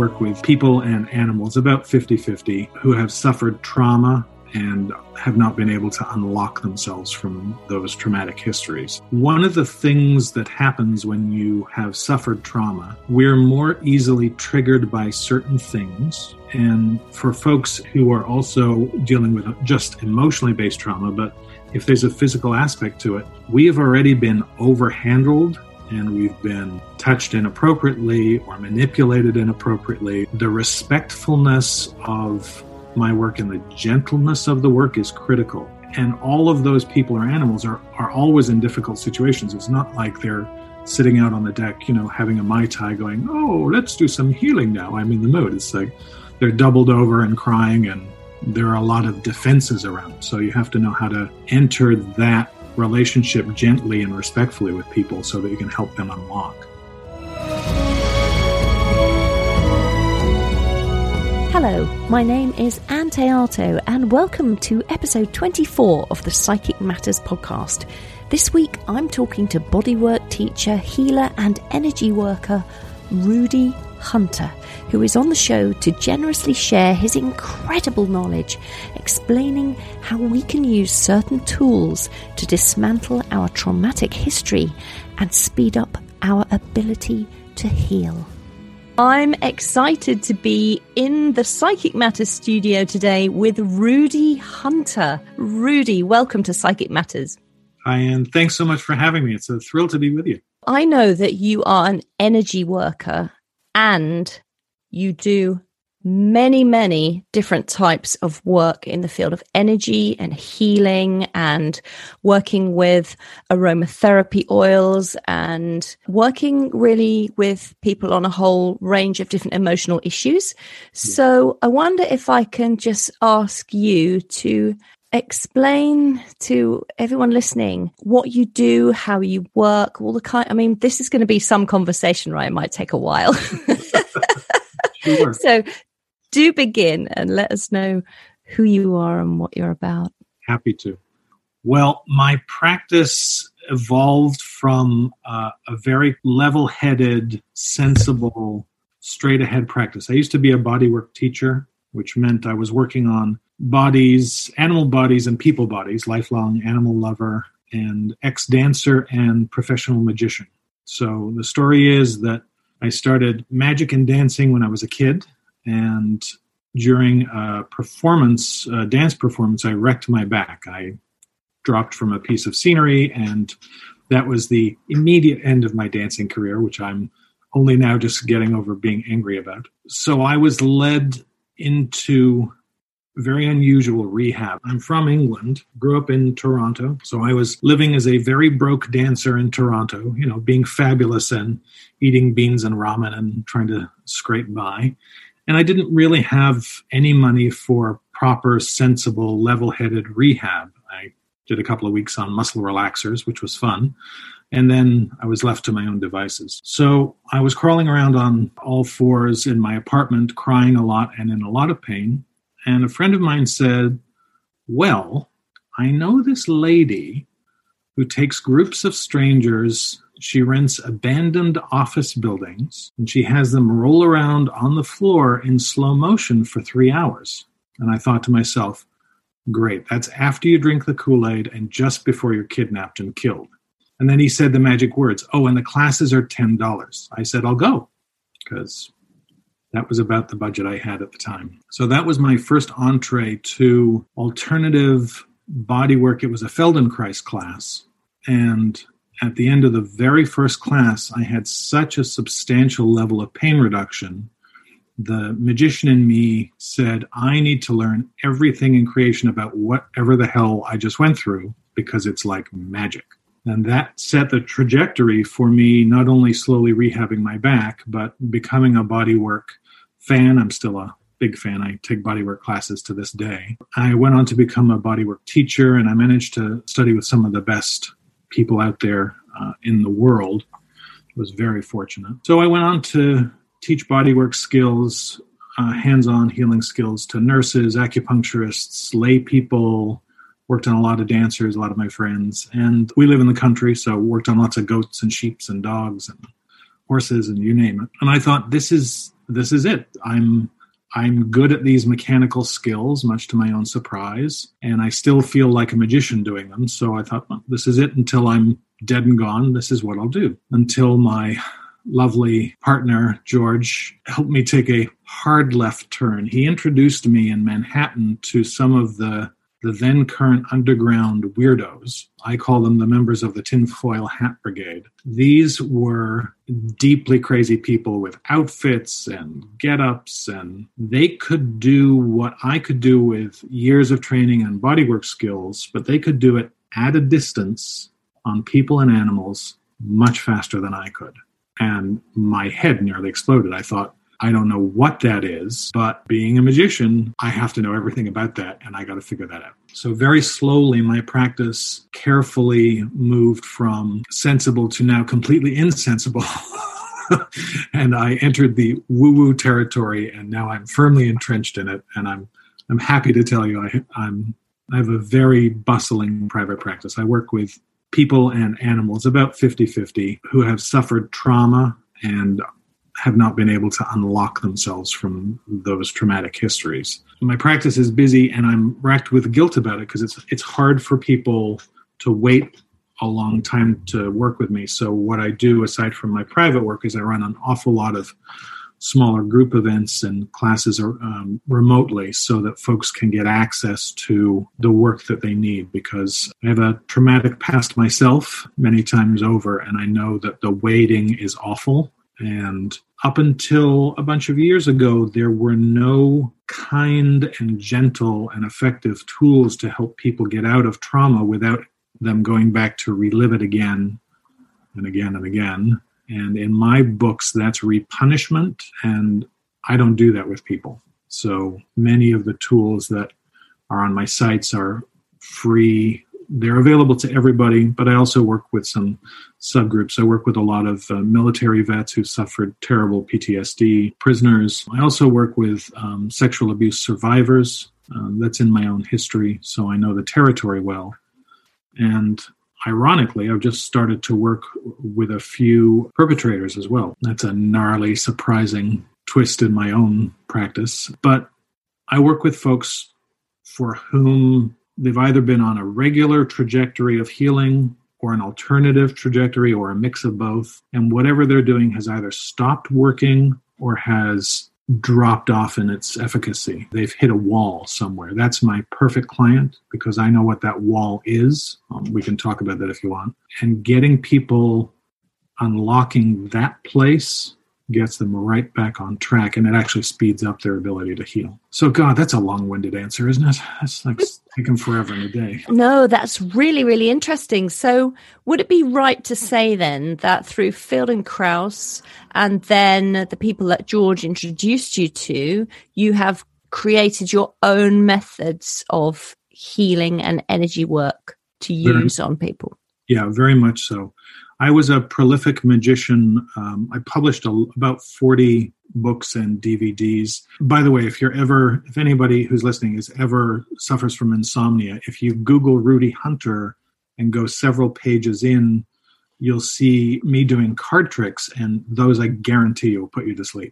work with people and animals, about 50-50, who have suffered trauma and have not been able to unlock themselves from those traumatic histories. One of the things that happens when you have suffered trauma, we're more easily triggered by certain things. And for folks who are also dealing with just emotionally based trauma, but if there's a physical aspect to it, we have already been overhandled and we've been touched inappropriately or manipulated inappropriately. The respectfulness of my work and the gentleness of the work is critical. And all of those people or animals are always in difficult situations. It's not like they're sitting out on the deck, having a Mai Tai going, oh, let's do some healing now. I'm in the mood. It's like they're doubled over and crying, and there are a lot of defenses around. So you have to know how to enter that relationship gently and respectfully with people so that you can help them unlock. Hello, my name is Anne Teato, and welcome to episode 24 of the Psychic Matters podcast. This week I'm talking to bodywork teacher, healer and energy worker Rudy Hunter, who is on the show to generously share his incredible knowledge, explaining how we can use certain tools to dismantle our traumatic history and speed up our ability to heal. I'm excited to be in the Psychic Matters studio today with Rudy Hunter. Rudy, welcome to Psychic Matters. Hi, Anne. Thanks so much for having me. It's a thrill to be with you. I know that you are an energy worker and you do many different types of work in the field of energy and healing and working with aromatherapy oils and working really with people on a whole range of different emotional issues. So I wonder if I can just ask you to explain to everyone listening what you do, how you work, all the kind. This is going to be some conversation, right? It might take a while. Sure. So do begin and let us know who you are and what you're about. Happy to. Well, my practice evolved from a very level-headed, sensible, straight-ahead practice. I used to be a bodywork teacher, which meant I was working on bodies, animal bodies and people bodies, lifelong animal lover and ex-dancer and professional magician. So the story is that I started magic and dancing when I was a kid. And during a dance performance, I wrecked my back. I dropped from a piece of scenery, and that was the immediate end of my dancing career, which I'm only now just getting over being angry about. So I was led into very unusual rehab. I'm from England, grew up in Toronto. So I was living as a very broke dancer in Toronto, being fabulous and eating beans and ramen and trying to scrape by. And I didn't really have any money for proper, sensible, level-headed rehab. I did a couple of weeks on muscle relaxers, which was fun. And then I was left to my own devices. So I was crawling around on all fours in my apartment, crying a lot and in a lot of pain. And a friend of mine said, well, I know this lady who takes groups of strangers. She rents abandoned office buildings, and she has them roll around on the floor in slow motion for 3 hours. And I thought to myself, great, that's after you drink the Kool-Aid and just before you're kidnapped and killed. And then he said the magic words, oh, and the classes are $10. I said, I'll go, because that was about the budget I had at the time. So that was my first entree to alternative bodywork. It was a Feldenkrais class. And at the end of the very first class, I had such a substantial level of pain reduction. The magician in me said, I need to learn everything in creation about whatever the hell I just went through, because it's like magic. And that set the trajectory for me, not only slowly rehabbing my back, but becoming a bodywork fan. I'm still a big fan. I take bodywork classes to this day. I went on to become a bodywork teacher, and I managed to study with some of the best people out there in the world. I was very fortunate. So I went on to teach bodywork skills, hands-on healing skills to nurses, acupuncturists, lay people, worked on a lot of dancers, a lot of my friends. And we live in the country, so worked on lots of goats and sheep and dogs and horses and you name it. And I thought, this is this is it. I'm good at these mechanical skills, much to my own surprise, and I still feel like a magician doing them. So I thought, well, this is it until I'm dead and gone. This is what I'll do. Until my lovely partner, George, helped me take a hard left turn. He introduced me in Manhattan to some of the then current underground weirdos. I call them the members of the Tinfoil Hat Brigade. These were deeply crazy people with outfits and get-ups, and they could do what I could do with years of training and bodywork skills, but they could do it at a distance on people and animals much faster than I could. And my head nearly exploded. I thought, I don't know what that is, but being a magician, I have to know everything about that, and I got to figure that out. So very slowly, my practice carefully moved from sensible to now completely insensible. And I entered the woo-woo territory, and now I'm firmly entrenched in it. And I'm happy to tell you I have a very bustling private practice. I work with people and animals, about 50-50, who have suffered trauma and have not been able to unlock themselves from those traumatic histories. My practice is busy, and I'm racked with guilt about it because it's hard for people to wait a long time to work with me. So what I do, aside from my private work, is I run an awful lot of smaller group events and classes remotely so that folks can get access to the work that they need, because I have a traumatic past myself many times over, and I know that the waiting is awful. And up until a bunch of years ago, there were no kind and gentle and effective tools to help people get out of trauma without them going back to relive it again and again and again. And in my books, that's repunishment, and I don't do that with people. So many of the tools that are on my sites are free. They're available to everybody, but I also work with some subgroups. I work with a lot of military vets who suffered terrible PTSD, prisoners. I also work with sexual abuse survivors. That's in my own history, so I know the territory well. And ironically, I've just started to work with a few perpetrators as well. That's a gnarly, surprising twist in my own practice. But I work with folks for whom they've either been on a regular trajectory of healing or an alternative trajectory or a mix of both. And whatever they're doing has either stopped working or has dropped off in its efficacy. They've hit a wall somewhere. That's my perfect client because I know what that wall is. We can talk about that if you want. And getting people unlocking that place gets them right back on track, and it actually speeds up their ability to heal. So, God, that's a long-winded answer, isn't it? That's like taking forever in a day. No, that's really, really interesting. So would it be right to say then that through Feldenkrais and then the people that George introduced you to, you have created your own methods of healing and energy work to use on people? Yeah, very much so. I was a prolific magician. I published about 40 books and DVDs. By the way, if anybody who's listening suffers from insomnia, if you Google Rudy Hunter and go several pages in, you'll see me doing card tricks, and those I guarantee you will put you to sleep.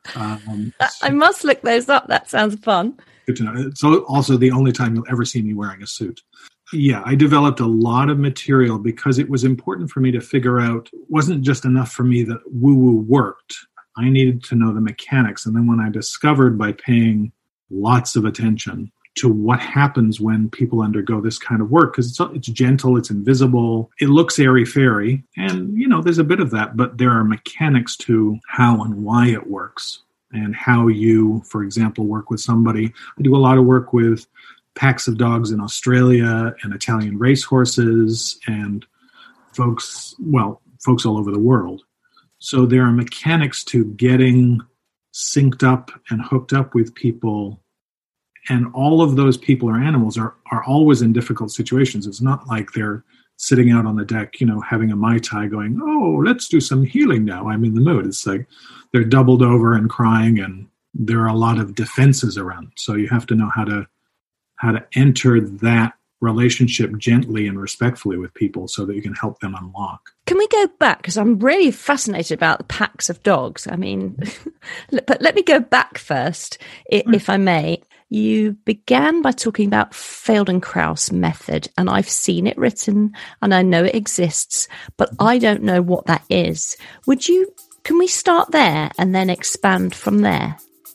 I must look those up. That sounds fun. Good to know. It's also the only time you'll ever see me wearing a suit. Yeah, I developed a lot of material because it was important for me to figure out, it wasn't just enough for me that woo-woo worked. I needed to know the mechanics. And then when I discovered by paying lots of attention to what happens when people undergo this kind of work, because it's gentle, it's invisible, it looks airy-fairy, and, there's a bit of that, but there are mechanics to how and why it works and how you, for example, work with somebody. I do a lot of work with packs of dogs in Australia and Italian racehorses and folks all over the world. So there are mechanics to getting synced up and hooked up with people. And all of those people or animals are always in difficult situations. It's not like they're sitting out on the deck, having a Mai Tai going, oh, let's do some healing now. I'm in the mood. It's like they're doubled over and crying, and there are a lot of defenses around. So you have to know how to enter that relationship gently and respectfully with people so that you can help them unlock. Can we go back? Because I'm really fascinated about the packs of dogs. I mean, but let me go back first, if I may. You began by talking about Feldenkrais method, and I've seen it written and I know it exists, but I don't know what that is. Can we start there and then expand from there?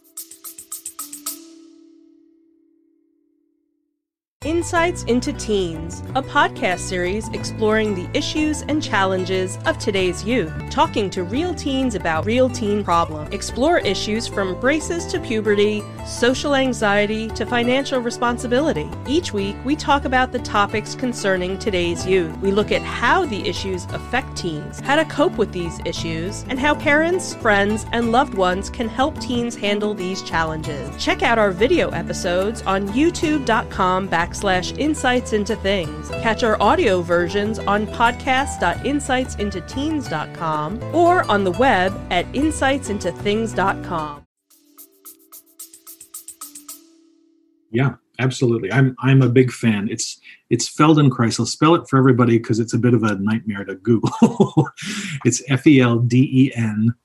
Insights into Teens, a podcast series exploring the issues and challenges of today's youth, talking to real teens about real teen problems. Explore issues from braces to puberty, social anxiety to financial responsibility. Each week, we talk about the topics concerning today's youth. We look at how the issues affect teens, how to cope with these issues, and how parents, friends, and loved ones can help teens handle these challenges. Check out our video episodes on youtube.com/insights into things. Catch our audio versions on podcast.insightsintoteens.com or on the web at insightsintothings.com. Yeah, absolutely. I'm a big fan. It's Feldenkrais. I'll spell it for everybody because it's a bit of a nightmare to Google. It's Feldenkrais.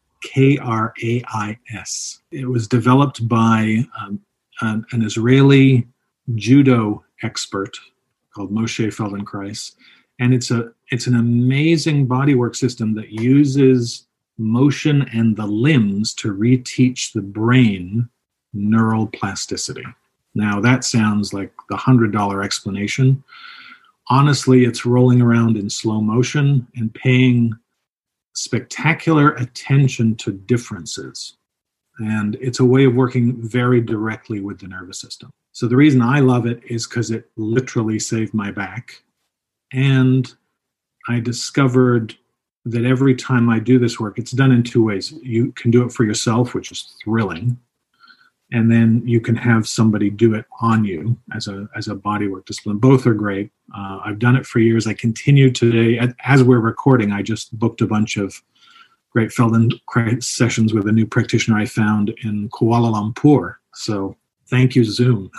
It was developed by an Israeli judo expert called Moshe Feldenkrais, and it's an amazing bodywork system that uses motion and the limbs to reteach the brain neural plasticity. Now that sounds like the $100 explanation. Honestly, it's rolling around in slow motion and paying spectacular attention to differences. And it's a way of working very directly with the nervous system. So the reason I love it is because it literally saved my back. And I discovered that every time I do this work, it's done in two ways. You can do it for yourself, which is thrilling. And then you can have somebody do it on you as a bodywork discipline. Both are great. I've done it for years. I continue today. As we're recording, I just booked a bunch of great Feldenkrais sessions with a new practitioner I found in Kuala Lumpur. So thank you, Zoom.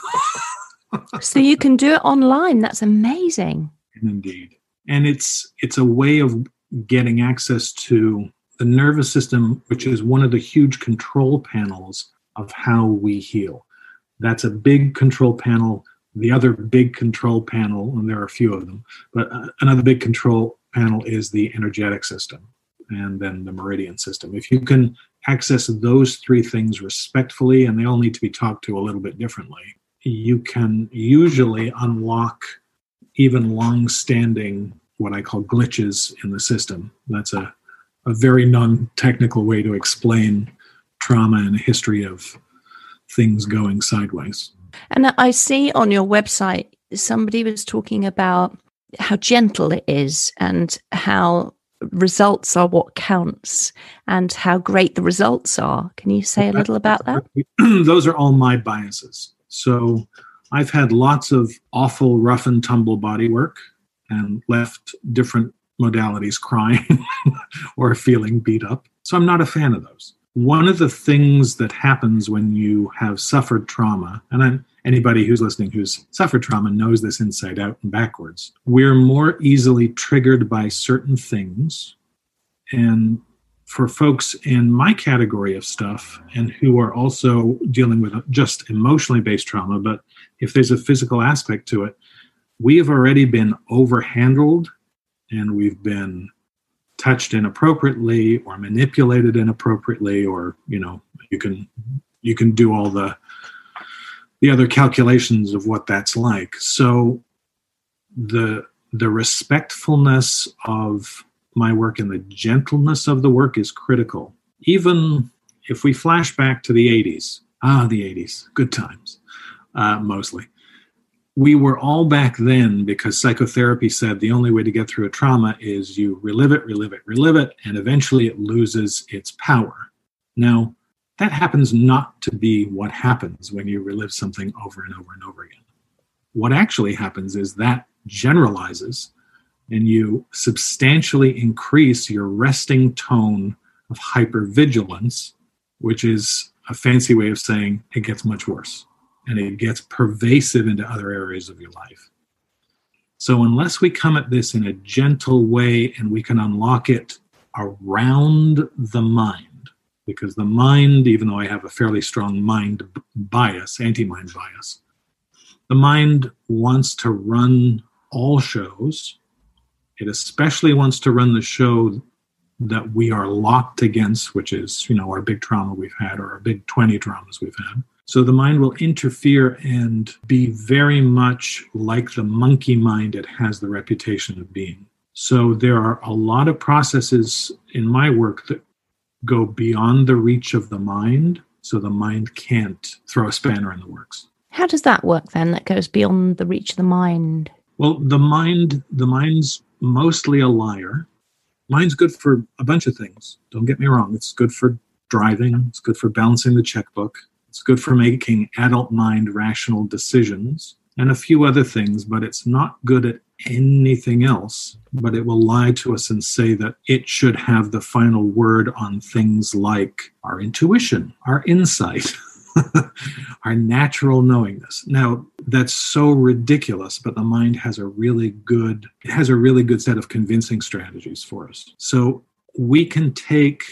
So you can do it online. That's amazing. Indeed. And it's a way of getting access to the nervous system, which is one of the huge control panels of how we heal. That's a big control panel. The other big control panel, and there are a few of them, but another big control panel is the energetic system, and then the meridian system. If you can access those three things respectfully, and they all need to be talked to a little bit differently, you can usually unlock even long-standing, what I call glitches in the system. That's a very non-technical way to explain trauma and a history of things going sideways. And I see on your website, somebody was talking about how gentle it is and how results are what counts and how great the results are. Can you say a little about that? Those are all my biases. So I've had lots of awful rough and tumble body work and left different modalities crying or feeling beat up. So I'm not a fan of those. One of the things that happens when you have suffered trauma, and anybody who's listening who's suffered trauma knows this inside out and backwards, we're more easily triggered by certain things. And for folks in my category of stuff and who are also dealing with just emotionally based trauma, but if there's a physical aspect to it, we have already been overhandled and we've been touched inappropriately or manipulated inappropriately, or you can do all the other calculations of what that's like. So the respectfulness of my work and the gentleness of the work is critical. Even if we flash back to the 80s, good times, mostly. We were all back then, because psychotherapy said the only way to get through a trauma is you relive it, and eventually it loses its power. Now, that happens not to be what happens when you relive something over and over and over again. What actually happens is that generalizes, and you substantially increase your resting tone of hypervigilance, which is a fancy way of saying it gets much worse. And it gets pervasive into other areas of your life. So unless we come at this in a gentle way and we can unlock it around the mind, because the mind, even though I have a fairly strong mind bias, anti-mind bias, the mind wants to run all shows. It especially wants to run the show that we are locked against, which is, our big trauma we've had, or our big 20 traumas we've had. So the mind will interfere and be very much like the monkey mind it has the reputation of being. So there are a lot of processes in my work that go beyond the reach of the mind, so the mind can't throw a spanner in the works. How does that work then, that goes beyond the reach of the mind? Well, the mind's mostly a liar. Mind's good for a bunch of things. Don't get me wrong. It's good for driving. It's good for balancing the checkbook. It's good for making adult mind rational decisions and a few other things, but it's not good at anything else. But it will lie to us and say that it should have the final word on things like our intuition, our insight, our natural knowingness. Now, that's so ridiculous, but the mind has a really good set of convincing strategies for us. So we can take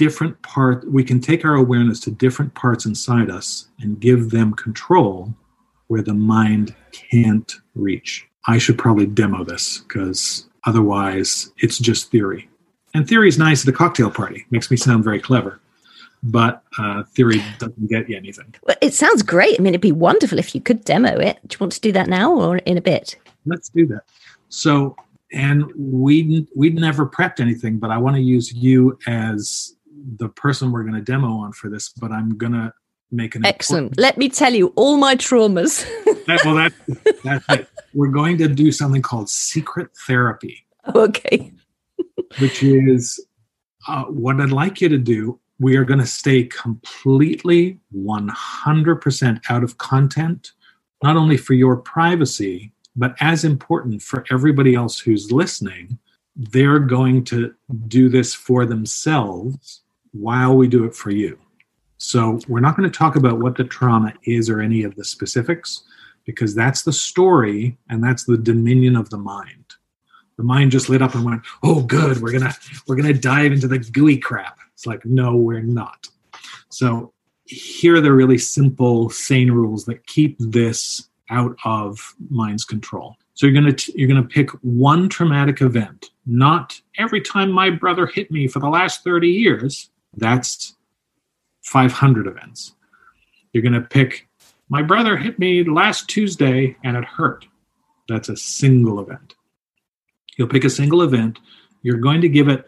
our awareness to different parts inside us and give them control where the mind can't reach. I should probably demo this, because otherwise it's just theory. And theory is nice at a cocktail party. Makes me sound very clever. But theory doesn't get you anything. Well, it sounds great. I mean, it'd be wonderful if you could demo it. Do you want to do that now or in a bit? Let's do that. So, and we'd never prepped anything, but I want to use you as the person we're going to demo on for this, but I'm going to make an excellent. Let me tell you all my traumas. That's it. We're going to do something called secret therapy. Okay. Which is what I'd like you to do. We are going to stay completely 100% out of content, not only for your privacy, but as important for everybody else who's listening. They're going to do this for themselves while we do it for you. So we're not going to talk about what the trauma is or any of the specifics, because that's the story and that's the dominion of the mind. The mind just lit up and went, oh, good, we're gonna dive into the gooey crap. It's like, no, we're not. So here are the really simple, sane rules that keep this out of mind's control. So you're gonna pick one traumatic event, not every time my brother hit me for the last 30 years. That's 500 events. You're gonna pick, my brother hit me last Tuesday and it hurt. That's a single event. You'll pick a single event. You're going to give it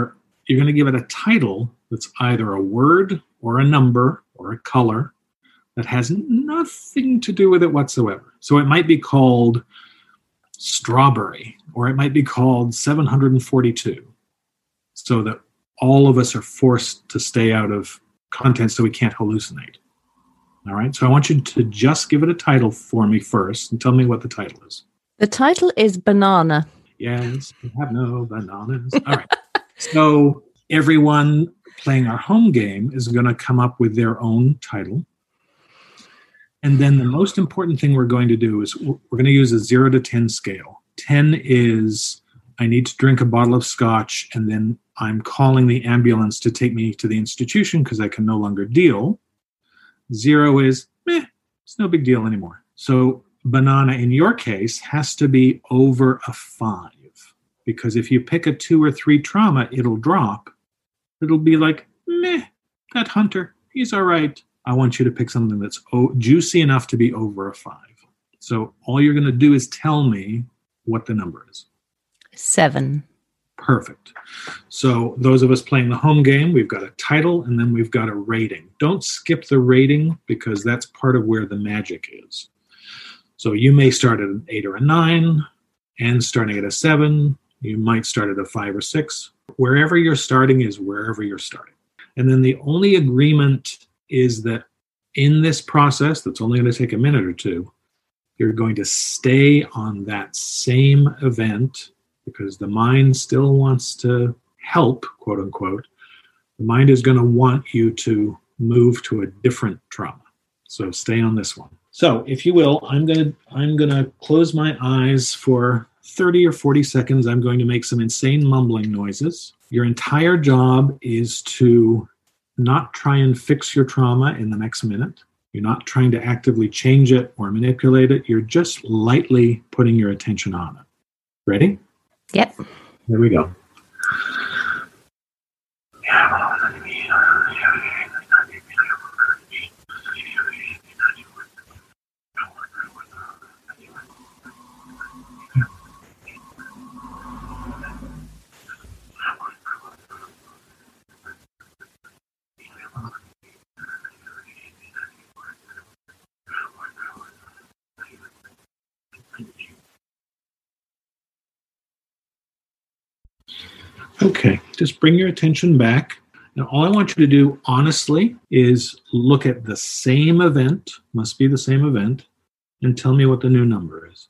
a title that's either a word or a number or a color that has nothing to do with it whatsoever. So it might be called strawberry, or it might be called 742, so that all of us are forced to stay out of content so we can't hallucinate. All right. So I want you to just give it a title for me first and tell me what the title is. The title is Banana. Yes, we have no bananas. All right. So everyone playing our home game is going to come up with their own title. And then the most important thing we're going to do is we're going to use a 0 to 10 scale. 10 is I need to drink a bottle of scotch, and then I'm calling the ambulance to take me to the institution because I can no longer deal. 0 is, it's no big deal anymore. So banana, in your case, has to be over a 5. Because if you pick a 2 or 3 trauma, it'll drop. It'll be like, that hunter, he's all right. I want you to pick something that's juicy enough to be over a 5. So all you're going to do is tell me what the number is. 7. Perfect. So those of us playing the home game, we've got a title and then we've got a rating. Don't skip the rating, because that's part of where the magic is. So you may start at an 8 or a 9, and starting at a 7. You might start at a 5 or 6. Wherever you're starting is wherever you're starting. And then the only agreement is that in this process, that's only going to take a minute or 2, you're going to stay on that same event, because the mind still wants to help, quote unquote. The mind is going to want you to move to a different trauma. So stay on this one. So if you will, I'm going to close my eyes for 30 or 40 seconds, I'm going to make some insane mumbling noises. Your entire job is to not try and fix your trauma in the next minute. You're not trying to actively change it or manipulate it. You're just lightly putting your attention on it. Ready? Yep. Here we go. Okay, just bring your attention back. Now, all I want you to do, honestly, is look at the same event, must be the same event, and tell me what the new number is.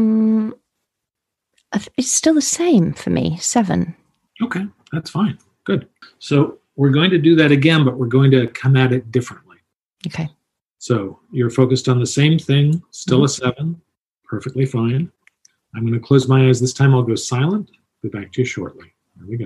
It's still the same for me, 7. Okay, that's fine. Good. So we're going to do that again, but we're going to come at it differently. Okay. So you're focused on the same thing, still a 7, perfectly fine. I'm going to close my eyes. This time I'll go silent. Be back to you shortly. Here we go.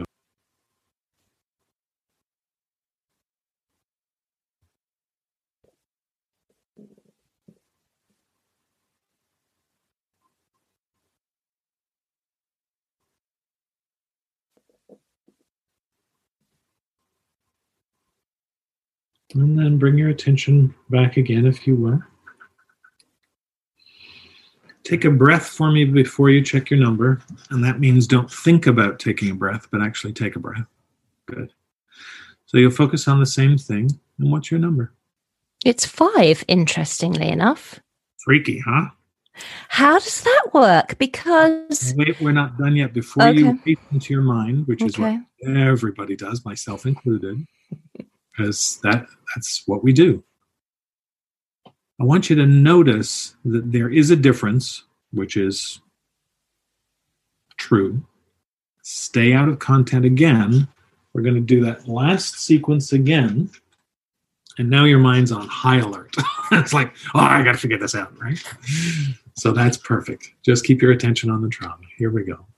And then bring your attention back again, if you will. Take a breath for me before you check your number. And that means don't think about taking a breath, but actually take a breath. Good. So you'll focus on the same thing. And what's your number? It's 5, interestingly enough. Freaky, huh? How does that work? Because... Wait, we're not done yet. Before you reach into your mind, which is what everybody does, myself included, because that's what we do. I want you to notice that there is a difference, which is true. Stay out of content again. We're going to do that last sequence again. And now your mind's on high alert. It's like, I got to figure this out, right? So that's perfect. Just keep your attention on the trauma. Here we go.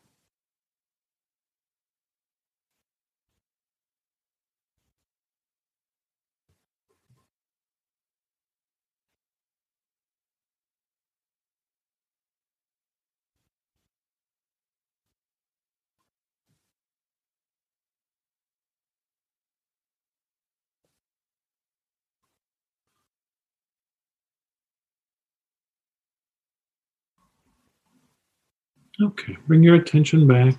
Okay, bring your attention back.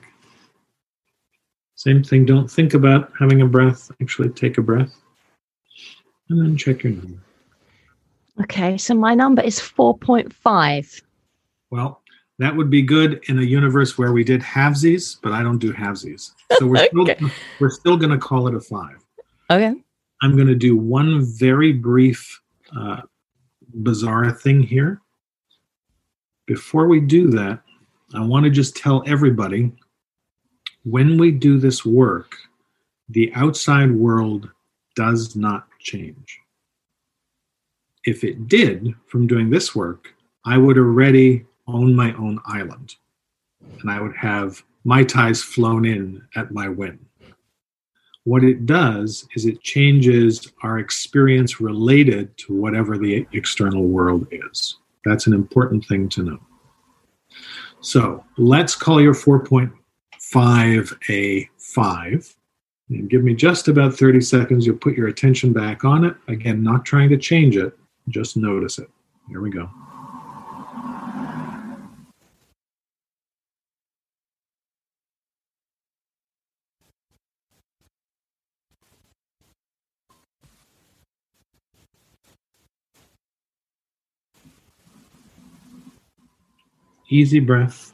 Same thing, don't think about having a breath. Actually, take a breath. And then check your number. Okay, so my number is 4.5. Well, that would be good in a universe where we did halvesies, but I don't do halvesies. So we're still going to call it a 5. Okay. I'm going to do one very brief, bizarre thing here. Before we do that, I want to just tell everybody, when we do this work, the outside world does not change. If it did, from doing this work, I would already own my own island, and I would have Mai Tais flown in at my whim. What it does is it changes our experience related to whatever the external world is. That's an important thing to know. So let's call your 4.5 a 5. And give me just about 30 seconds. You'll put your attention back on it. Again, not trying to change it. Just notice it. Here we go. Easy breath.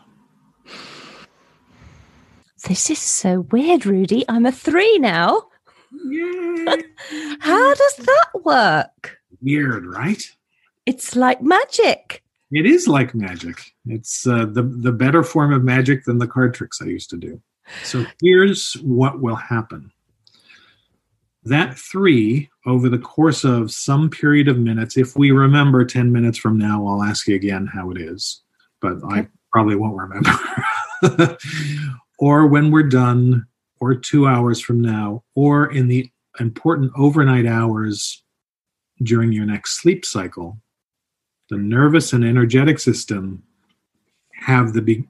This is so weird, Rudy. I'm a 3 now. Yay! How does that work? Weird, right? It's like magic. It is like magic. It's the better form of magic than the card tricks I used to do. So here's what will happen. That 3, over the course of some period of minutes, if we remember 10 minutes from now, I'll ask you again how it is. But I probably won't remember. Or when we're done, or 2 hours from now, or in the important overnight hours during your next sleep cycle, the nervous and energetic system have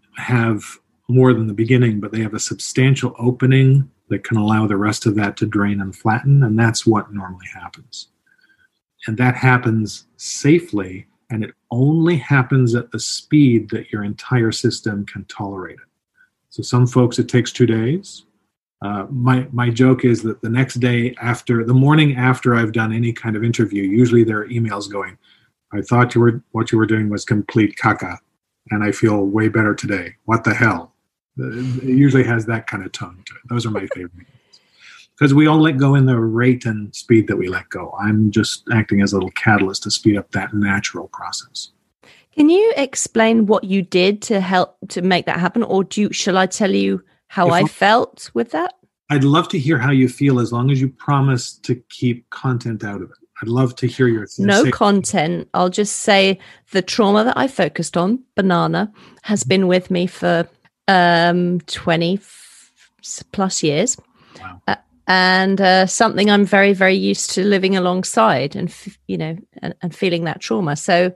more than the beginning, but they have a substantial opening that can allow the rest of that to drain and flatten, and that's what normally happens. And that happens safely, and it only happens at the speed that your entire system can tolerate it. So some folks, it takes 2 days. My joke is that the next day the morning after I've done any kind of interview, usually there are emails going, I thought what you were doing was complete caca, and I feel way better today. What the hell? It usually has that kind of tone to it. Those are my favorite. Because we all let go in the rate and speed that we let go. I'm just acting as a little catalyst to speed up that natural process. Can you explain what you did to help to make that happen? Or shall I tell you how I felt with that? I'd love to hear how you feel, as long as you promise to keep content out of it. I'd love to hear your No content. I'll just say the trauma that I focused on, banana, has been with me for 20 plus years. Wow. And something I'm very, very used to living alongside and, and feeling that trauma. So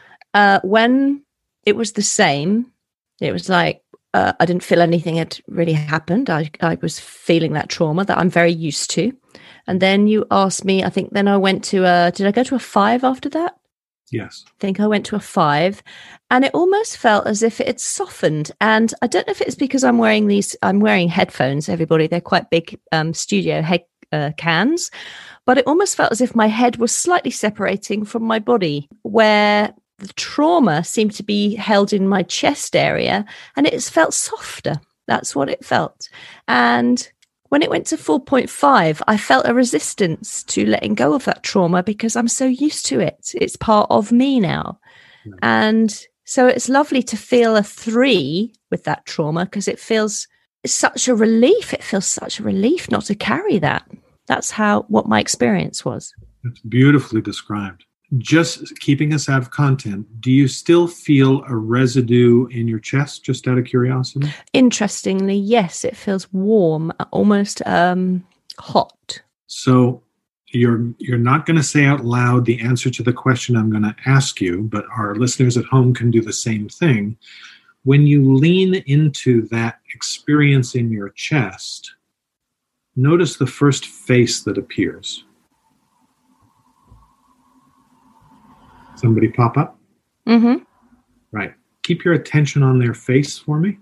when it was the same, it was like, I didn't feel anything had really happened. I was feeling that trauma that I'm very used to. And then you asked me, I think then I went to did I go to a 5 after that? Yes. I think I went to a 5, and it almost felt as if it had softened. And I don't know if it's because I'm wearing headphones, everybody. They're quite big studio head cans, but it almost felt as if my head was slightly separating from my body, where the trauma seemed to be held in my chest area, and it felt softer. That's what it felt. And when it went to 4.5, I felt a resistance to letting go of that trauma because I'm so used to it. It's part of me now. Yeah. And so it's lovely to feel a 3 with that trauma, because it's such a relief. It feels such a relief not to carry that. That's what my experience was. It's beautifully described. Just keeping us out of content, do you still feel a residue in your chest, just out of curiosity? Interestingly, yes, it feels warm, almost hot. So you're not going to say out loud the answer to the question I'm going to ask you, but our listeners at home can do the same thing. When you lean into that experience in your chest, notice the first face that appears. Somebody pop up? Mm-hmm. Right. Keep your attention on their face for me.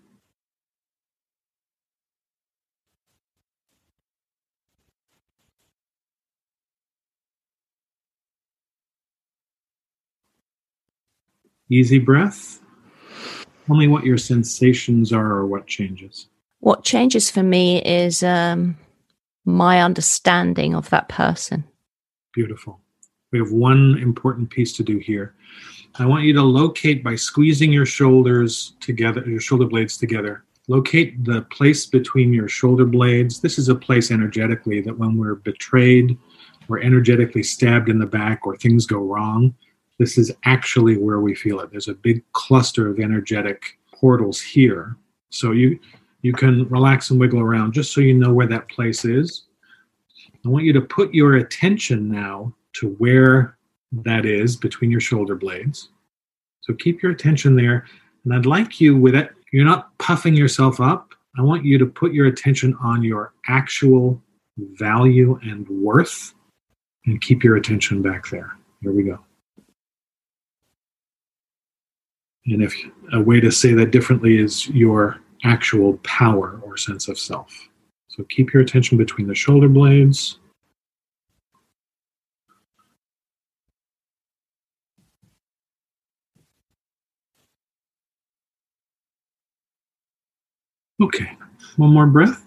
Easy breath. Tell me what your sensations are or what changes. What changes for me is my understanding of that person. Beautiful. We have one important piece to do here. I want you to locate by squeezing your shoulders together, your shoulder blades together. Locate the place between your shoulder blades. This is a place energetically that when we're betrayed, we're energetically stabbed in the back, or things go wrong, this is actually where we feel it. There's a big cluster of energetic portals here. So you can relax and wiggle around just so you know where that place is. I want you to put your attention now to where that is between your shoulder blades. So keep your attention there. And I'd like you, with it, you're not puffing yourself up. I want you to put your attention on your actual value and worth, and keep your attention back there. Here we go. And if a way to say that differently is your actual power or sense of self. So keep your attention between the shoulder blades. Okay, one more breath.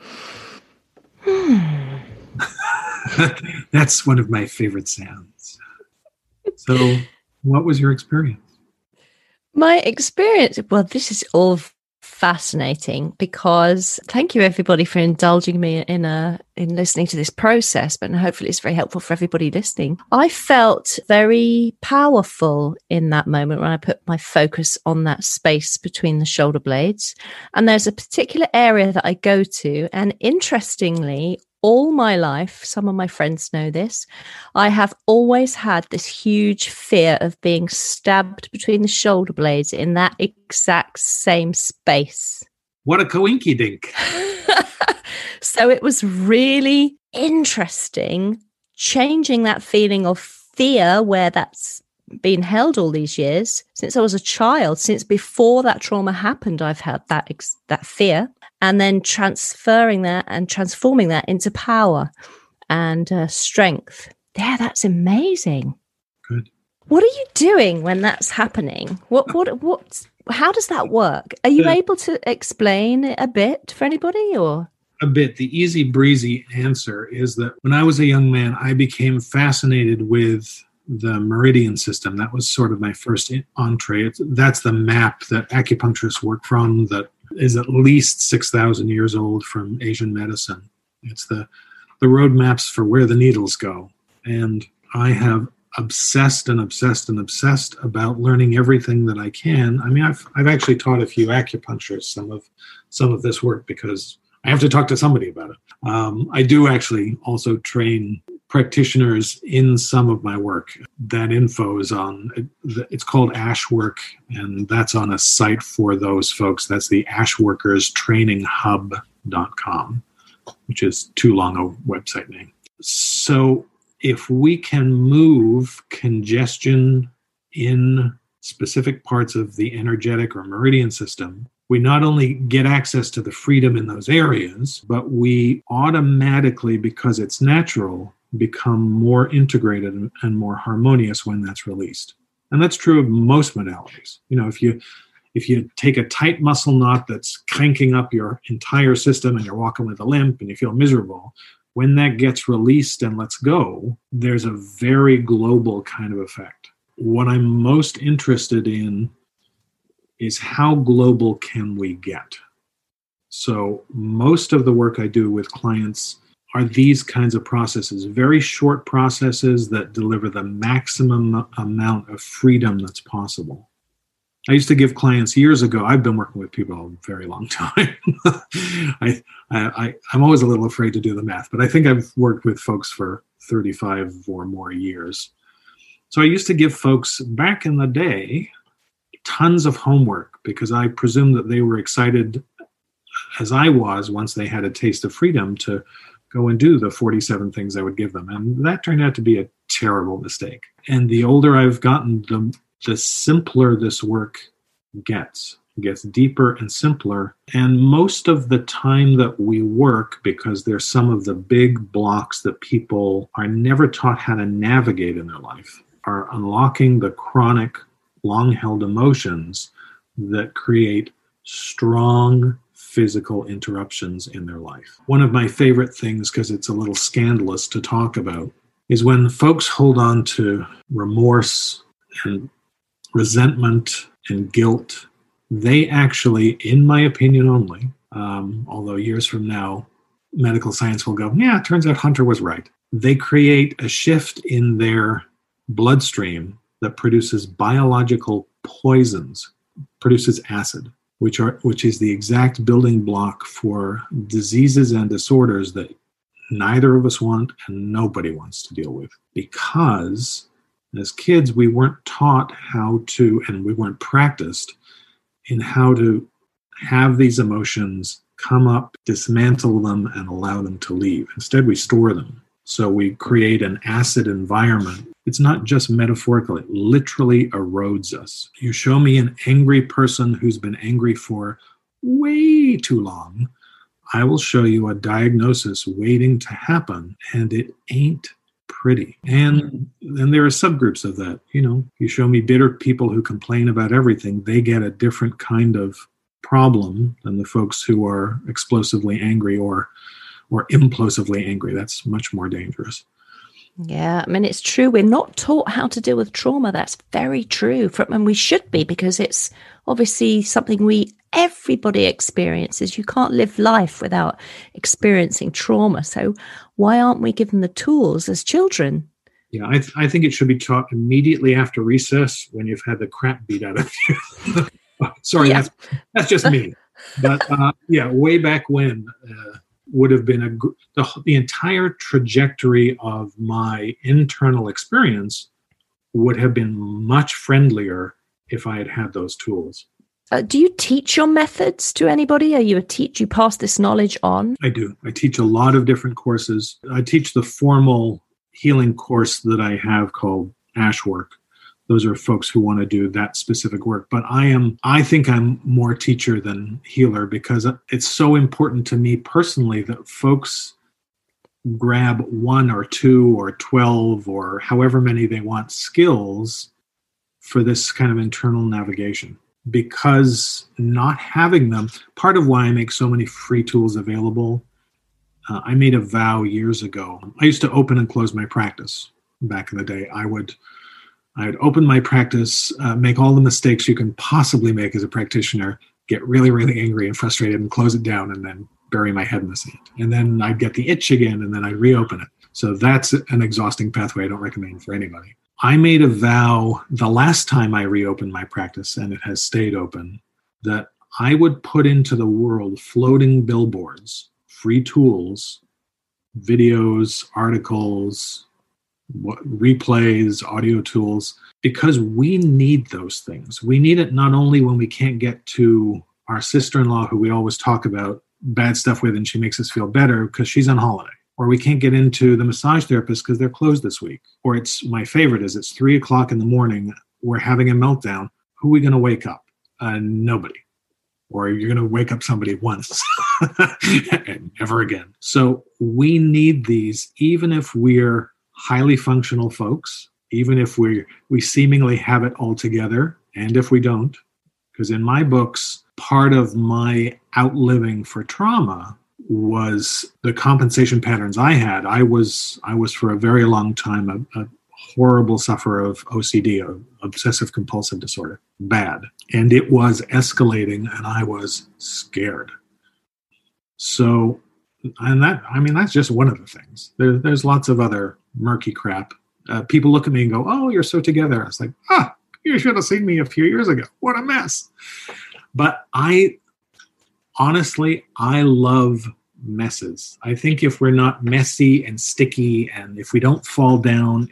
That's one of my favorite sounds. So what was your experience? My experience, well, this is all fascinating because thank you everybody for indulging me in listening to this process, but hopefully it's very helpful for everybody listening. I felt very powerful in that moment when I put my focus on that space between the shoulder blades. And there's a particular area that I go to, and interestingly, all my life, some of my friends know this, I have always had this huge fear of being stabbed between the shoulder blades in that exact same space. What a coinky-dink. So it was really interesting changing that feeling of fear where that's been held all these years. Since I was a child, since before that trauma happened, I've had that fear. And then transferring that and transforming that into power and strength. Yeah, that's amazing. Good. What are you doing when that's happening? How does that work? Are you able to explain it a bit for anybody, or? A bit. The easy breezy answer is that when I was a young man, I became fascinated with the meridian system. That was sort of my first entree. That's the map that acupuncturists work from, that is at least 6,000 years old, from Asian medicine. It's the roadmaps for where the needles go. And I have obsessed about learning everything that I can. I mean, I've actually taught a few acupuncturists some of this work because I have to talk to somebody about it. I do actually also train practitioners in some of my work. That info is it's called Ashwork, and that's on a site for those folks. That's the ashworkerstrainininghub.com, which is too long a website name. So if we can move congestion in specific parts of the energetic or meridian system, we not only get access to the freedom in those areas, but we automatically, because it's natural, become more integrated and more harmonious when that's released. And that's true of most modalities. You know, if you take a tight muscle knot that's cranking up your entire system and you're walking with a limp and you feel miserable, when that gets released and lets go, there's a very global kind of effect. What I'm most interested in is how global can we get? So most of the work I do with clients are these kinds of processes, very short processes that deliver the maximum amount of freedom that's possible. I used to give clients years ago, I've been working with people a very long time. I'm always a little afraid to do the math, but I think I've worked with folks for 35 or more years. So I used to give folks back in the day tons of homework because I presumed that they were excited, as I was once they had a taste of freedom, to go and do the 47 things I would give them. And that turned out to be a terrible mistake. And the older I've gotten, the simpler this work gets. It gets deeper and simpler. And most of the time that we work, because there's some of the big blocks that people are never taught how to navigate in their life, are unlocking the chronic, long-held emotions that create strong physical interruptions in their life. One of my favorite things, because it's a little scandalous to talk about, is when folks hold on to remorse and resentment and guilt. They actually, in my opinion only, although years from now, medical science will go, yeah, it turns out Hunter was right. They create a shift in their bloodstream that produces biological poisons, produces acid, which is the exact building block for diseases and disorders that neither of us want and nobody wants to deal with. Because as kids, we weren't taught how to, and we weren't practiced in how to have these emotions come up, dismantle them, and allow them to leave. Instead, we store them. So we create an acid environment. It's not just metaphorical, it literally erodes us. You show me an angry person who's been angry for way too long, I will show you a diagnosis waiting to happen, and it ain't pretty. And then there are subgroups of that. You know, you show me bitter people who complain about everything, they get a different kind of problem than the folks who are explosively angry or implosively angry. That's much more dangerous. Yeah, I mean, it's true. We're not taught how to deal with trauma. That's very true. And we should be, because it's obviously something everybody experiences. You can't live life without experiencing trauma. So why aren't we given the tools as children? Yeah, I think it should be taught immediately after recess when you've had the crap beat out of you. Sorry, yeah. That's just me. But way back when would have been the entire trajectory of my internal experience would have been much friendlier if I had had those tools. Do you teach your methods to anybody? Are you a teacher? You pass this knowledge on? I do. I teach a lot of different courses. I teach the formal healing course that I have called Ash Work. Those are folks who want to do that specific work. But I think I'm more teacher than healer, because it's so important to me personally that folks grab 1 or 2 or 12 or however many they want skills for this kind of internal navigation. Because not having them, part of why I make so many free tools available, I made a vow years ago. I used to open and close my practice back in the day. I'd open my practice, make all the mistakes you can possibly make as a practitioner, get really, really angry and frustrated and close it down, and then bury my head in the sand. And then I'd get the itch again, and then I'd reopen it. So that's an exhausting pathway I don't recommend for anybody. I made a vow the last time I reopened my practice, and it has stayed open, that I would put into the world floating billboards, free tools, videos, articles, replays, audio tools, because we need those things. We need it not only when we can't get to our sister-in-law, who we always talk about bad stuff with, and she makes us feel better because she's on holiday. Or we can't get into the massage therapist because they're closed this week. Or my favorite is it's 3:00 in the morning, we're having a meltdown. Who are we going to wake up? Nobody. Or you're going to wake up somebody once and never again. So we need these, even if we're highly functional folks, even if we seemingly have it all together, and if we don't. Because in my books, part of my outliving for trauma was the compensation patterns I had. I was for a very long time a horrible sufferer of OCD, obsessive compulsive disorder, bad. And it was escalating, and I was scared. So, and that's just one of the things. There's lots of other murky crap. People look at me and go, "Oh, you're so together." I was like, you should have seen me a few years ago. What a mess. But I love messes. I think if we're not messy and sticky, and if we don't fall down,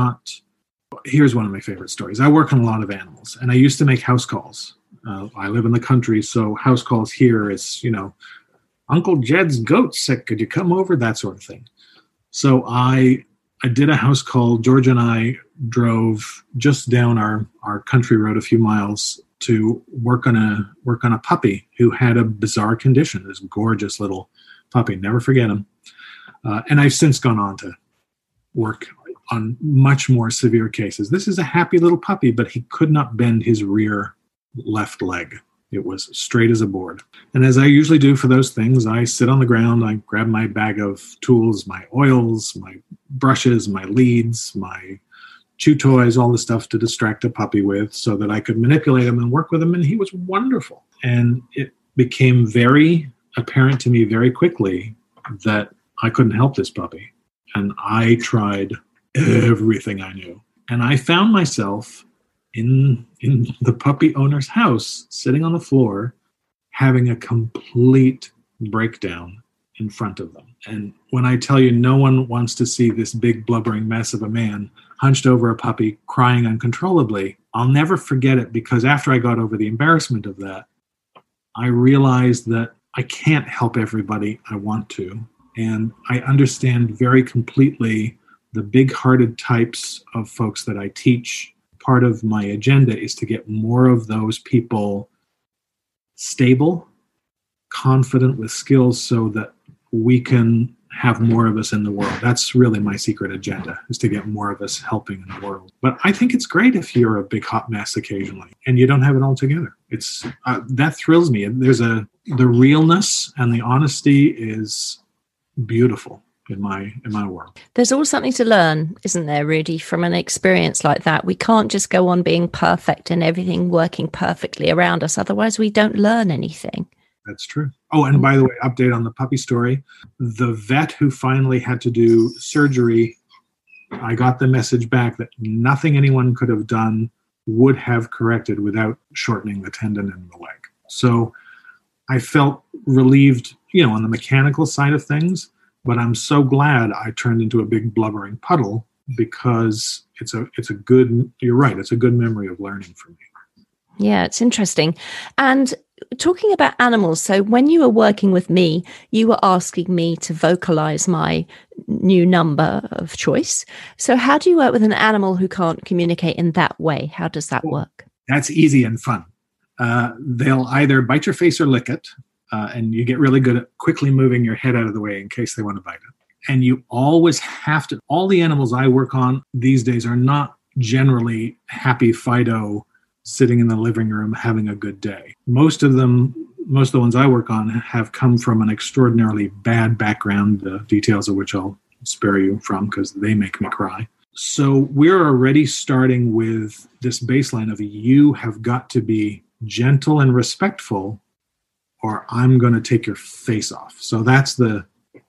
here's one of my favorite stories. I work on a lot of animals, and I used to make house calls. I live in the country, so house calls here is, Uncle Jed's goat's sick. Could you come over? That sort of thing. So I did a house call. George and I drove just down our country road a few miles to work on a puppy who had a bizarre condition. This gorgeous little puppy, never forget him. And I've since gone on to work on much more severe cases. This is a happy little puppy, but he could not bend his rear left leg. It was straight as a board. And as I usually do for those things, I sit on the ground, I grab my bag of tools, my oils, my brushes, my leads, my chew toys, all the stuff to distract a puppy with, so that I could manipulate him and work with him. And he was wonderful. And it became very apparent to me very quickly that I couldn't help this puppy. And I tried everything I knew. And I found myself in the puppy owner's house, sitting on the floor, having a complete breakdown in front of them. And when I tell you, no one wants to see this big blubbering mess of a man hunched over a puppy crying uncontrollably, I'll never forget it, because after I got over the embarrassment of that, I realized that I can't help everybody I want to. And I understand very completely the big-hearted types of folks that I teach. Part of my agenda is to get more of those people stable, confident with skills, so that we can have more of us in the world. That's really my secret agenda, is to get more of us helping in the world. But I think it's great if you're a big hot mess occasionally and you don't have it all together. It's that thrills me. The realness and the honesty is beautiful. in my world. There's always something to learn, isn't there, Rudy, from an experience like that? We can't just go on being perfect and everything working perfectly around us. Otherwise, we don't learn anything. That's true. Oh, and by the way, update on the puppy story. The vet who finally had to do surgery, I got the message back that nothing anyone could have done would have corrected without shortening the tendon in the leg. So I felt relieved, on the mechanical side of things, but I'm so glad I turned into a big blubbering puddle, because it's a good, you're right, it's a good memory of learning for me. Yeah, it's interesting. And talking about animals, so when you were working with me, you were asking me to vocalize my new number of choice. So how do you work with an animal who can't communicate in that way? How does that work? That's easy and fun. They'll either bite your face or lick it, and you get really good at quickly moving your head out of the way in case they want to bite it. And you always have to, all the animals I work on these days are not generally happy Fido sitting in the living room having a good day. Most of the ones I work on have come from an extraordinarily bad background, the details of which I'll spare you from because they make me cry. So we're already starting with this baseline of you have got to be gentle and respectful or I'm going to take your face off. So that's the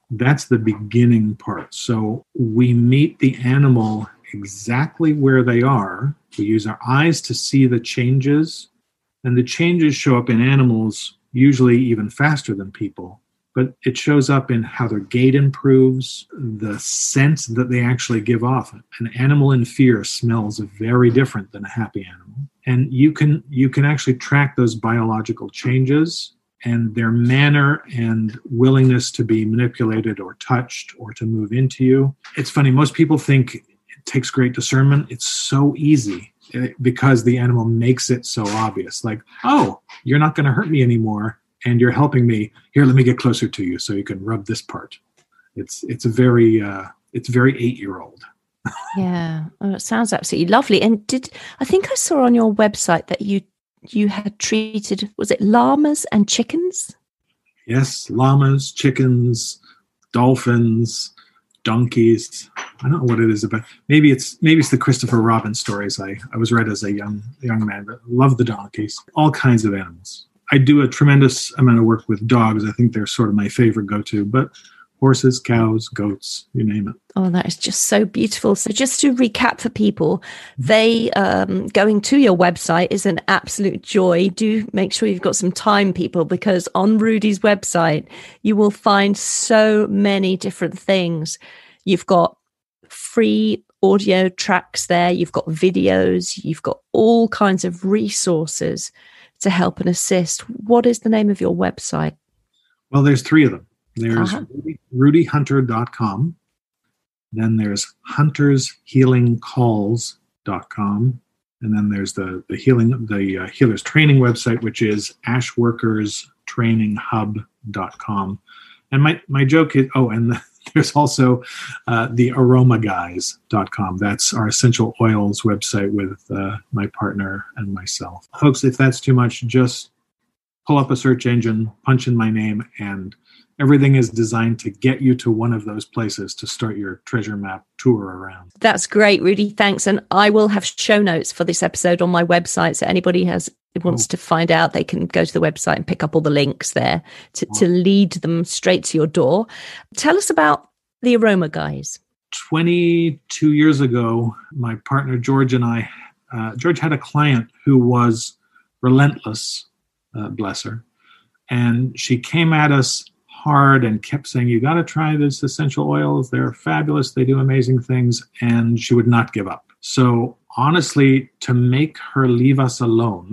beginning part. So we meet the animal exactly where they are. We use our eyes to see the changes, and the changes show up in animals usually even faster than people, but it shows up in how their gait improves, the sense that they actually give off. An animal in fear smells very different than a happy animal. And you can actually track those biological changes and their manner and willingness to be manipulated or touched or to move into you. It's funny, most people think it takes great discernment. It's so easy because the animal makes it so obvious. Like, oh, you're not going to hurt me anymore and you're helping me. Here, let me get closer to you so you can rub this part. It's very 8-year-old. Yeah, it sounds absolutely lovely. And I think I saw on your website that you had treated, was it llamas and chickens? Yes, llamas, chickens, dolphins, donkeys. I don't know what it is about. Maybe it's the Christopher Robin stories I was read as a young man, but love the donkeys. All kinds of animals. I do a tremendous amount of work with dogs. I think they're sort of my favorite go-to, but horses, cows, goats, you name it. Oh, that is just so beautiful. So just to recap for people, they going to your website is an absolute joy. Do make sure you've got some time, people, because on Rudy's website, you will find so many different things. You've got free audio tracks there. You've got videos. You've got all kinds of resources to help and assist. What is the name of your website? Well, there's 3 of them. There's rudyhunter.com. Then there's huntershealingcalls.com. And then there's the healers training website, which is ashworkerstraininghub.com. And my joke is, there's also the aromaguys.com. That's our essential oils website with my partner and myself. Folks, if that's too much, just pull up a search engine, punch in my name, and everything is designed to get you to one of those places to start your treasure map tour around. That's great, Rudy. Thanks. And I will have show notes for this episode on my website. So anybody wants to find out, they can go to the website and pick up all the links there to lead them straight to your door. Tell us about the Aroma Guys. 22 years ago, my partner George and I, George had a client who was relentless, bless her. And she came at us hard and kept saying, you got to try this essential oils. They're fabulous. They do amazing things. And she would not give up. So honestly, to make her leave us alone,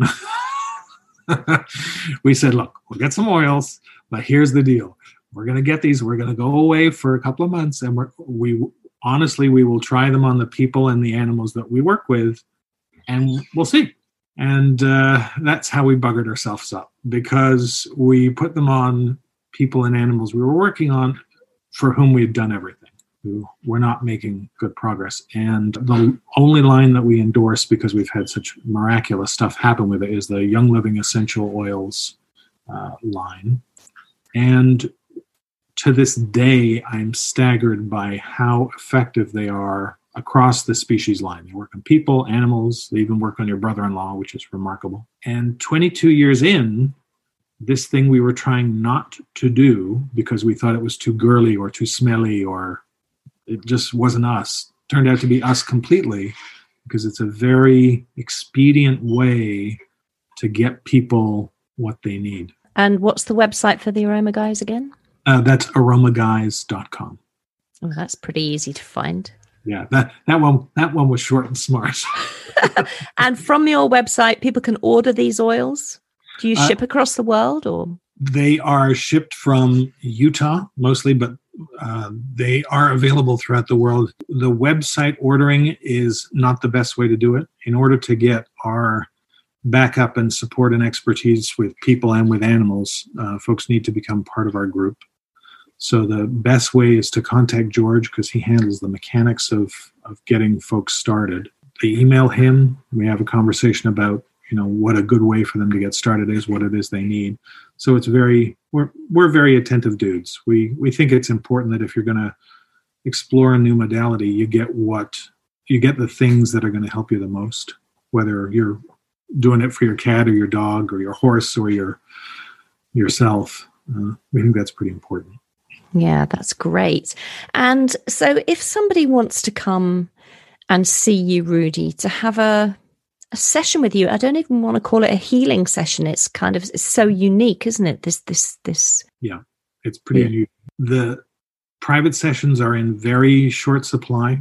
we said, look, we'll get some oils, but here's the deal. We're going to get these. We're going to go away for a couple of months. And we will try them on the people and the animals that we work with, and we'll see. And that's how we buggered ourselves up, because we put them on people and animals we were working on for whom we had done everything, who were not making good progress. And the only line that we endorse, because we've had such miraculous stuff happen with it, is the Young Living Essential Oils line. And to this day, I'm staggered by how effective they are across the species line. They work on people, animals, they even work on your brother-in-law, which is remarkable. And 22 years in, this thing we were trying not to do because we thought it was too girly or too smelly or it just wasn't us, turned out to be us completely, because it's a very expedient way to get people what they need. And what's the website for the Aroma Guys again? That's aromaguys.com. Oh, that's pretty easy to find. Yeah, that one was short and smart. And from your website, people can order these oils? Do you ship across the world, or? They are shipped from Utah mostly, but they are available throughout the world. The website ordering is not the best way to do it. In order to get our backup and support and expertise with people and with animals, folks need to become part of our group. So the best way is to contact George because he handles the mechanics of getting folks started. They email him. We have a conversation about, what a good way for them to get started is, what it is they need. So it's we're very attentive dudes. We think it's important that if you're going to explore a new modality, you get the things that are going to help you the most, whether you're doing it for your cat or your dog or your horse or yourself. We think that's pretty important. Yeah, that's great. And so if somebody wants to come and see you, Rudy, to have a session with you, I don't even want to call it a healing session. It's it's so unique, isn't it? This. Yeah, it's pretty unusual. The private sessions are in very short supply,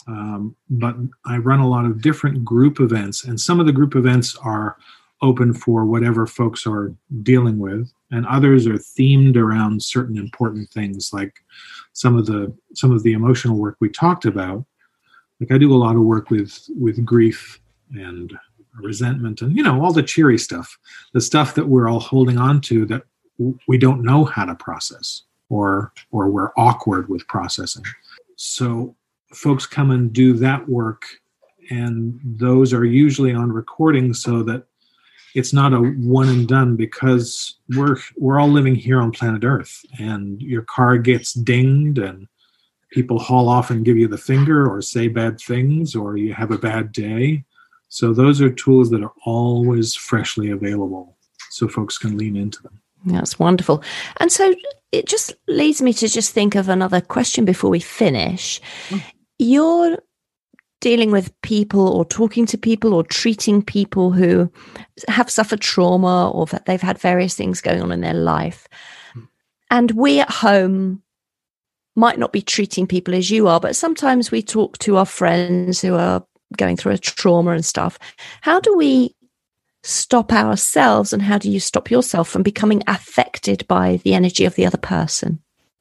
but I run a lot of different group events, and some of the group events are open for whatever folks are dealing with, and others are themed around certain important things, like some of the emotional work we talked about. Like I do a lot of work with grief and resentment and all the cheery stuff, the stuff that we're all holding on to that we don't know how to process or we're awkward with processing. So folks come and do that work, and those are usually on recording so that it's not a one and done, because we're all living here on planet Earth, and your car gets dinged and people haul off and give you the finger or say bad things, or you have a bad day. So those are tools that are always freshly available so folks can lean into them. That's wonderful. And so it just leads me to just think of another question before we finish. You're dealing with people or talking to people or treating people who have suffered trauma or that they've had various things going on in their life. And we at home might not be treating people as you are, but sometimes we talk to our friends who are going through a trauma and stuff. How do we stop ourselves, and how do you stop yourself from becoming affected by the energy of the other person?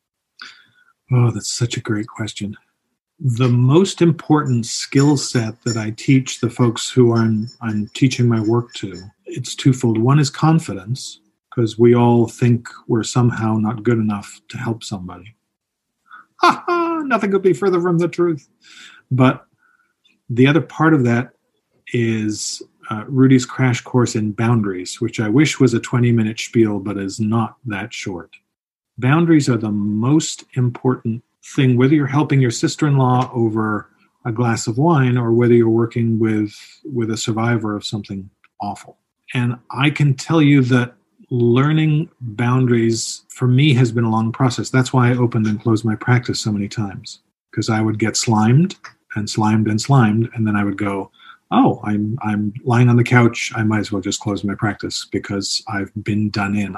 Oh, that's such a great question. The most important skill set that I teach the folks who I'm teaching my work to, it's twofold. One is confidence, because we all think we're somehow not good enough to help somebody. Nothing could be further from the truth. But the other part of that is Rudy's crash course in boundaries, which I wish was a 20-minute spiel, but is not that short. Boundaries are the most important thing, whether you're helping your sister-in-law over a glass of wine or whether you're working with a survivor of something awful. And I can tell you that learning boundaries for me has been a long process. That's why I opened and closed my practice so many times, because I would get slimed and slimed and slimed, and then I would go, oh, I'm lying on the couch, I might as well just close my practice because I've been done in.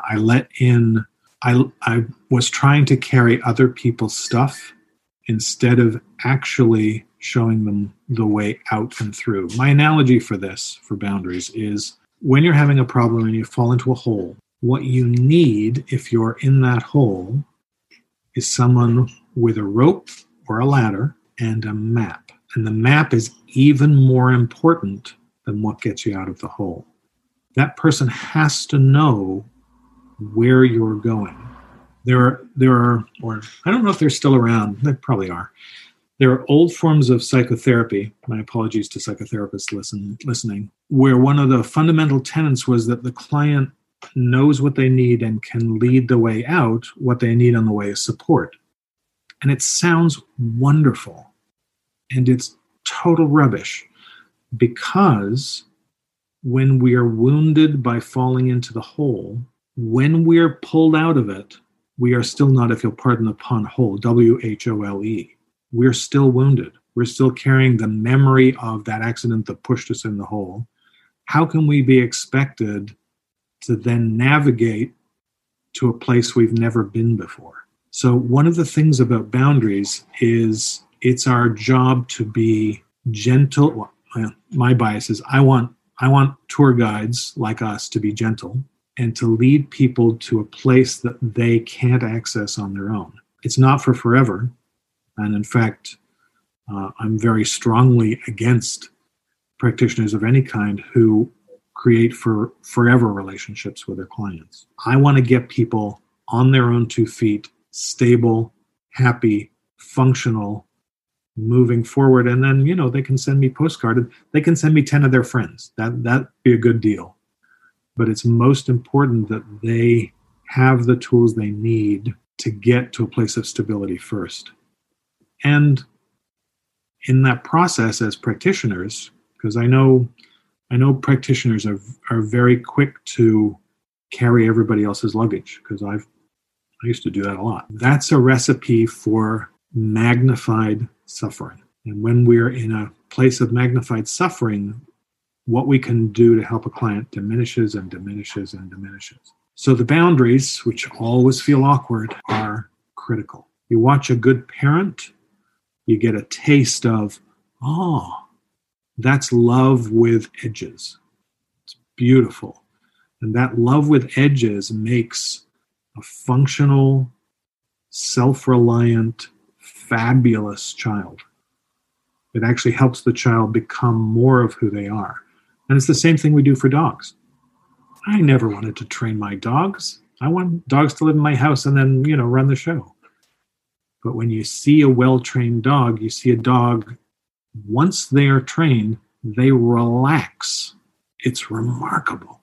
I was trying to carry other people's stuff instead of actually showing them the way out and through. My analogy for this, for boundaries, is when you're having a problem and you fall into a hole, what you need, if you're in that hole, is someone with a rope or a ladder and a map. And the map is even more important than what gets you out of the hole. That person has to know where you're going. There are, or I don't know if they're still around, they probably are. There are old forms of psychotherapy, my apologies to psychotherapists listening, where one of the fundamental tenets was that the client knows what they need and can lead the way out. What they need on the way is support. And it sounds wonderful. And it's total rubbish, because when we are wounded by falling into the hole, when we're pulled out of it, we are still not, if you'll pardon the pun, whole, W-H-O-L-E. We're still wounded. We're still carrying the memory of that accident that pushed us in the hole. How can we be expected to then navigate to a place we've never been before? So one of the things about boundaries is it's our job to be gentle. Well, my bias is I want tour guides like us to be gentle and to lead people to a place that they can't access on their own. It's not for forever. And in fact, I'm very strongly against practitioners of any kind who create for forever relationships with their clients. I want to get people on their own 2 feet, stable, happy, functional, moving forward. And then, they can send me postcard. They can send me 10 of their friends. That'd be a good deal. But it's most important that they have the tools they need to get to a place of stability first. And in that process, as practitioners, because I know practitioners are very quick to carry everybody else's luggage, because I used to do that a lot. That's a recipe for magnified suffering. And when we're in a place of magnified suffering, what we can do to help a client diminishes and diminishes and diminishes. So the boundaries, which always feel awkward, are critical. You watch a good parent, you get a taste of, that's love with edges. It's beautiful. And that love with edges makes a functional, self-reliant, fabulous child. It actually helps the child become more of who they are. And it's the same thing we do for dogs. I never wanted to train my dogs. I want dogs to live in my house and then, run the show. But when you see a well-trained dog, you see a dog, once they are trained, they relax. It's remarkable.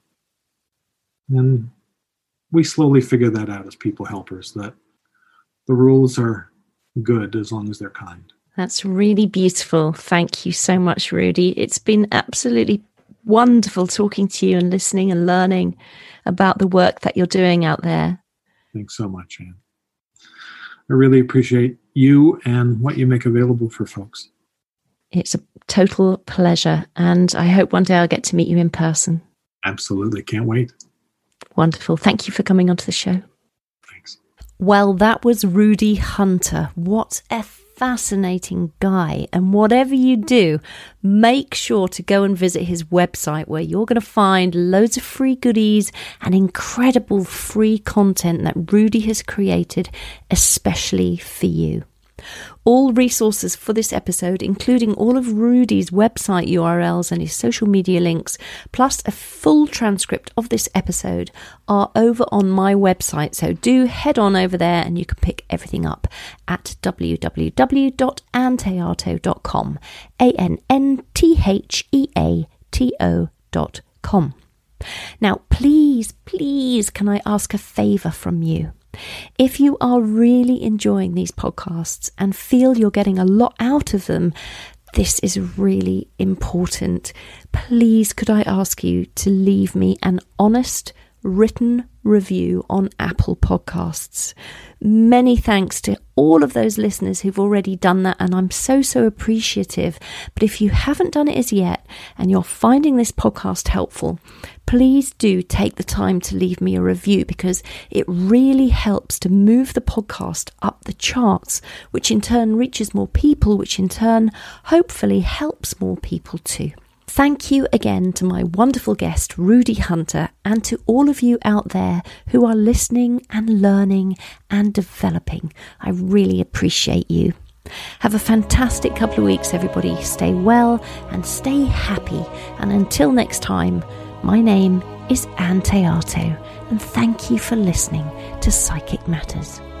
And we slowly figure that out as people helpers, that the rules are good as long as they're kind. That's really beautiful. Thank you so much, Rudy. It's been absolutely wonderful talking to you and listening and learning about the work that you're doing out there. Thanks so much, Anne. I really appreciate you and what you make available for folks. It's a total pleasure, and I hope one day I'll get to meet you in person. Absolutely. Can't wait. Wonderful. Thank you for coming onto the show. Thanks. Well, that was Rudy Hunter. What a fascinating guy. And whatever you do, make sure to go and visit his website, where you're going to find loads of free goodies and incredible free content that Rudy has created especially for you. All resources for this episode, including all of Rudy's website URLs and his social media links, plus a full transcript of this episode, are over on my website. So do head on over there and you can pick everything up at www.anteato.com, ANNTHEATO.com. Now, please, can I ask a favour from you? If you are really enjoying these podcasts and feel you're getting a lot out of them, this is really important. Please, could I ask you to leave me an honest written review on Apple Podcasts. Many thanks to all of those listeners who've already done that, and I'm so appreciative. But if you haven't done it as yet and you're finding this podcast helpful, please do take the time to leave me a review, because it really helps to move the podcast up the charts, which in turn reaches more people, which in turn hopefully helps more people too. Thank you again to my wonderful guest, Rudy Hunter, and to all of you out there who are listening and learning and developing. I really appreciate you. Have a fantastic couple of weeks, everybody. Stay well and stay happy. And until next time, my name is Anne Teato, and thank you for listening to Psychic Matters.